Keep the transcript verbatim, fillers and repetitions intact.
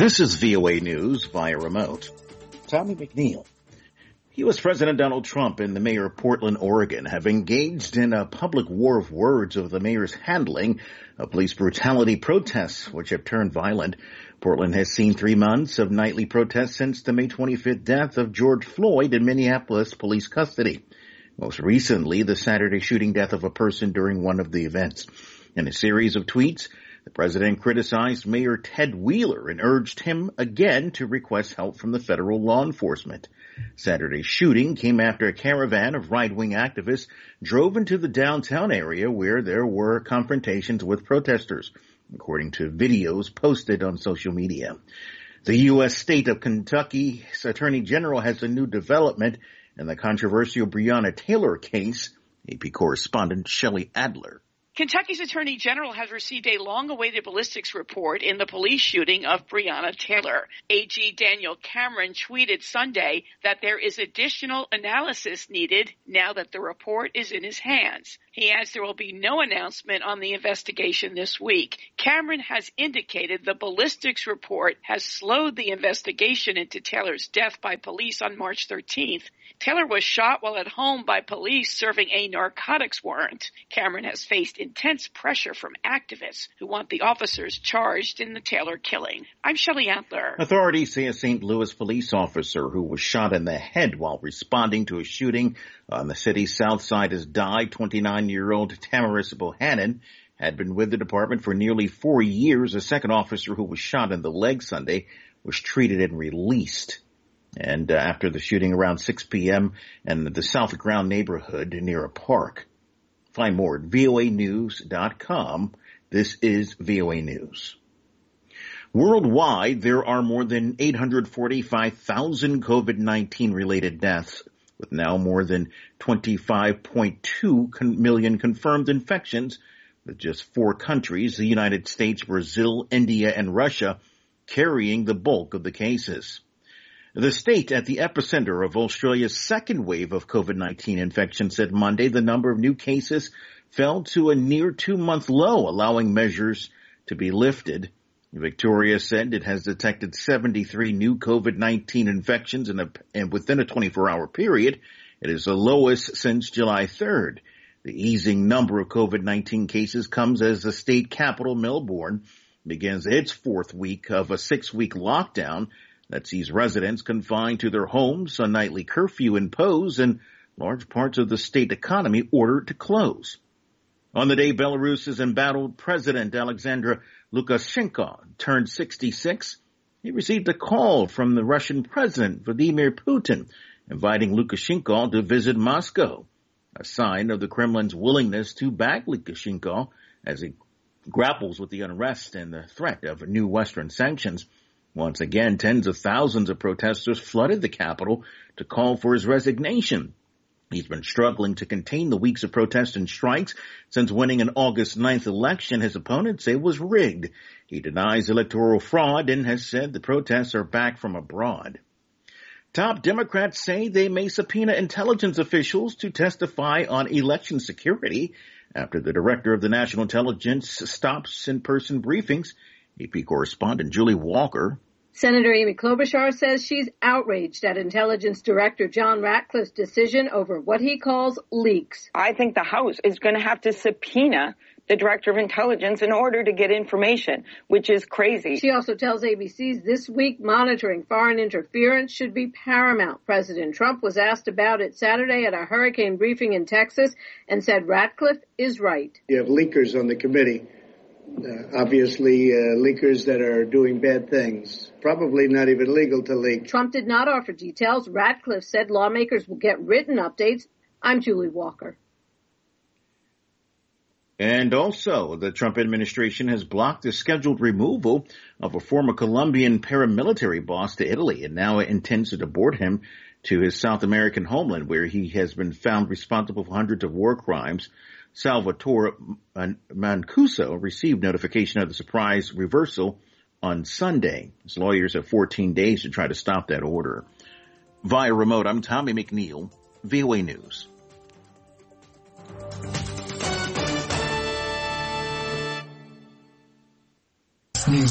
This is V O A News via remote. Tommy McNeil. U S President Donald Trump and the mayor of Portland, Oregon have engaged in a public war of words over the mayor's handling of police brutality protests, which have turned violent. Portland has seen three months of nightly protests since the May twenty-fifth death of George Floyd in Minneapolis police custody. Most recently, the Saturday shooting death of a person during one of the events. In a series of tweets, the president criticized Mayor Ted Wheeler and urged him again to request help from the federal law enforcement. Saturday's shooting came after a caravan of right-wing activists drove into the downtown area where there were confrontations with protesters, according to videos posted on social media. The U S state of Kentucky's Attorney General has a new development in the controversial Breonna Taylor case. A P correspondent Shelley Adler. Kentucky's Attorney General has received a long-awaited ballistics report in the police shooting of Breonna Taylor. A G Daniel Cameron tweeted Sunday that there is additional analysis needed now that the report is in his hands. He adds there will be no announcement on the investigation this week. Cameron has indicated the ballistics report has slowed the investigation into Taylor's death by police on March thirteenth. Taylor was shot while at home by police serving a narcotics warrant. Cameron has faced intense pressure from activists who want the officers charged in the Taylor killing. I'm Shelley Adler. Authorities say a Saint Louis police officer who was shot in the head while responding to a shooting on the city's south side has died. twenty-nine-year-old Tamaris Bohannon had been with the department for nearly four years. A second officer who was shot in the leg Sunday was treated and released. And uh, after the shooting around six p.m. in the South Ground neighborhood near a park. Find more at V O A news dot com. This is V O A News. Worldwide, there are more than eight hundred forty-five thousand COVID nineteen related deaths, with now more than twenty-five point two million confirmed infections, with just four countries, the United States, Brazil, India, and Russia, carrying the bulk of the cases. The state at the epicenter of Australia's second wave of COVID nineteen infection said Monday the number of new cases fell to a near two-month low, allowing measures to be lifted. Victoria said it has detected seventy-three new COVID nineteen infections in a, and within a twenty-four hour period. It is the lowest since July third. The easing number of COVID nineteen cases comes as the state capital, Melbourne, begins its fourth week of a six-week lockdown that sees residents confined to their homes, a nightly curfew imposed, and large parts of the state economy ordered to close. On the day Belarus's embattled president, Alexander Lukashenko, turned sixty-six, he received a call from the Russian president, Vladimir Putin, inviting Lukashenko to visit Moscow, a sign of the Kremlin's willingness to back Lukashenko as he grapples with the unrest and the threat of new Western sanctions. Once again, tens of thousands of protesters flooded the capital to call for his resignation. He's been struggling to contain the weeks of protests and strikes since winning an August ninth election his opponents say was rigged. He denies electoral fraud and has said the protests are back from abroad. Top Democrats say they may subpoena intelligence officials to testify on election security after the director of the National Intelligence stops in-person briefings. A P correspondent Julie Walker. Senator Amy Klobuchar says she's outraged at Intelligence Director John Ratcliffe's decision over what he calls leaks. I think the House is going to have to subpoena the Director of Intelligence in order to get information, which is crazy. She also tells A B C's This Week monitoring foreign interference should be paramount. President Trump was asked about it Saturday at a hurricane briefing in Texas and said Ratcliffe is right. You have leakers on the committee. Uh, obviously, uh, leakers that are doing bad things. Probably not even legal to leak. Trump did not offer details. Ratcliffe said lawmakers will get written updates. I'm Julie Walker. And also, the Trump administration has blocked the scheduled removal of a former Colombian paramilitary boss to Italy and now intends to deport him to his South American homeland, where he has been found responsible for hundreds of war crimes. Salvatore Mancuso received notification of the surprise reversal on Sunday. His lawyers have fourteen days to try to stop that order. Via remote, I'm Tommy McNeil, V O A News.